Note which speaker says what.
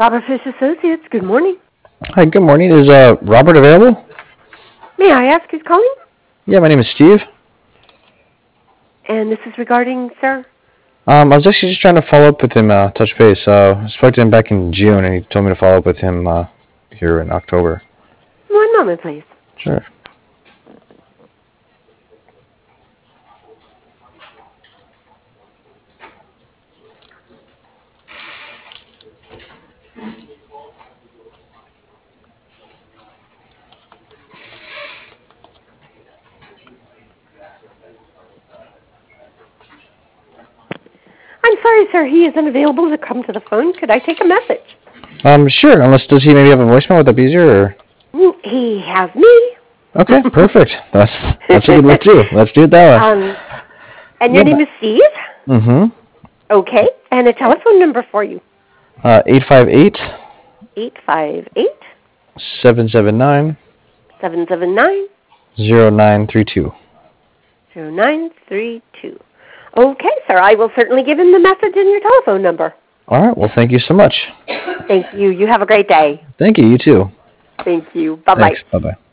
Speaker 1: Robert Fish Associates, good morning.
Speaker 2: Hi, good morning. Is Robert available?
Speaker 1: May I ask who's calling?
Speaker 2: Yeah, my name is Steve.
Speaker 1: And this is regarding, sir?
Speaker 2: I was actually just trying to follow up with him, touch base. I spoke to him back in June, and he told me to follow up with him here in October.
Speaker 1: One moment, please.
Speaker 2: Sure.
Speaker 1: I'm sorry, sir, he isn't available to come to the phone. Could I take a message?
Speaker 2: Sure. Unless, does he maybe have a voicemail? Would that be easier? Or?
Speaker 1: He has me.
Speaker 2: Okay, perfect. That's what we'd do. Let's do it that way.
Speaker 1: And your name is Steve?
Speaker 2: Mm-hmm.
Speaker 1: Okay, and a telephone number for you.
Speaker 2: 858.
Speaker 1: 858.
Speaker 2: 779.
Speaker 1: 779.
Speaker 2: 0932.
Speaker 1: 0932. Okay, sir, I will certainly give him the message and your telephone number.
Speaker 2: All right, well, thank you so much.
Speaker 1: Thank you. You have a great day.
Speaker 2: Thank you, you too.
Speaker 1: Thank you. Bye-bye.
Speaker 2: Thanks, bye-bye.